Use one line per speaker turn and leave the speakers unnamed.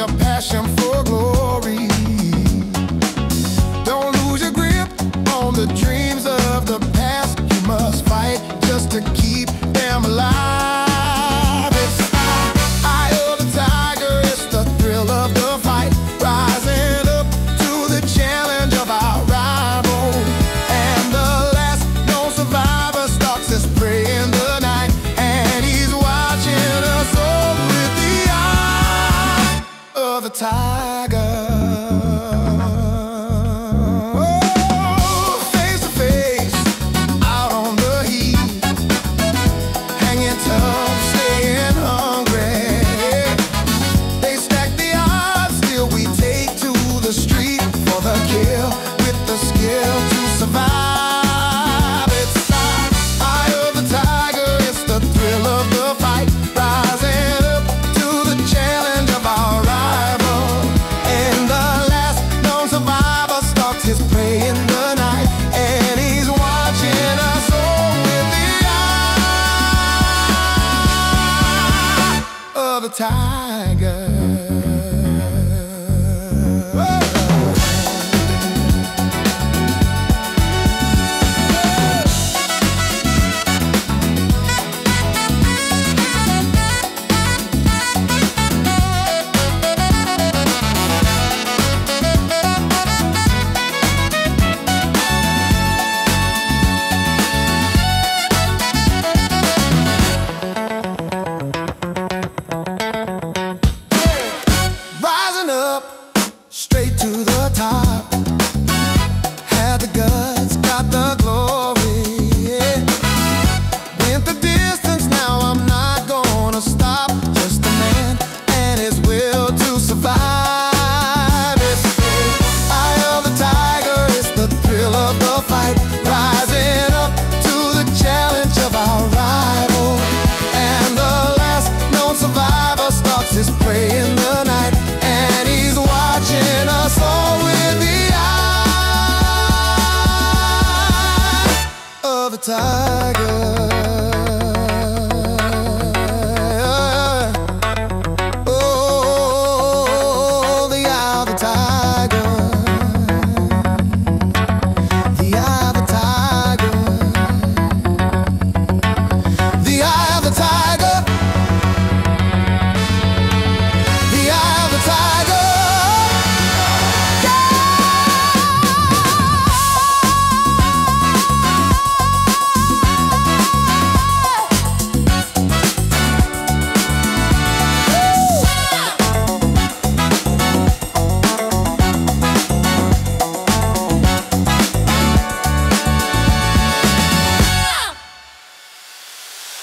your passion for glory. Don't lose your grip on the dreams of the past. You must fight just to keep them alive. It's the eye of the tiger, it's the thrill of the fight, rising up to the challenge of our rival. And the last known survivor stalks his prey in the night, and he's watching us all with the eye of the tiger. His prey in the night, and he's watching us all with the eye of the tiger. Straight to the top.